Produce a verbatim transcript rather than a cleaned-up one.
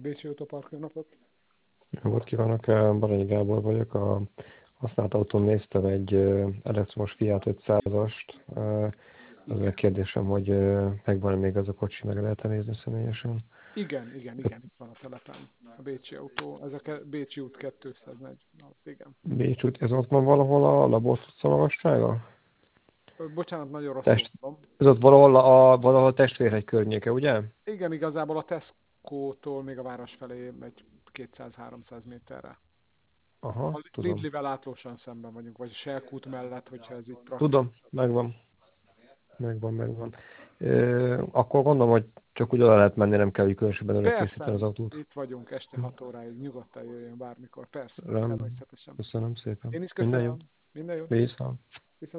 Bécsi Autopark, jó napot! Jót kívánok, Baranyi Gábor vagyok. A használt autón néztem egy ö, elektromos Fiat ötszázast. Ö, Az a Igen. kérdésem, hogy ö, megvan-e még az a kocsi, meg lehet nézni személyesen. Igen, igen, igen, itt van a telepen. A Bécsi autó, ez a ke- Bécsi út kétszáznegyvenhat, igen. Bécs út, ez ott van valahol a Labort utca magassága? Ö, Bocsánat, nagyon rosszul Test, mondom. ez ott valahol a, valahol Testvérhegy környéke, ugye? Igen, igazából a Tesco-tól még a város felé egy kétszáz-háromszáz méterre. Aha, A tudom. Lidlivel átlósan szemben vagyunk, vagy a Selkút mellett, hogyha ez így Tudom, praktikusabb. megvan, megvan, megvan. Ö, akkor gondolom, hogy csak úgy oda lehet menni, nem kell, hogy különösebben előkészíteni Persze, az autót. itt vagyunk este hat óráig, nyugodtan jöjjön bármikor. Persze, Rendben. természetesen. Köszönöm szépen. Én is Minden jót. köszönöm. Minden jót. Viszont.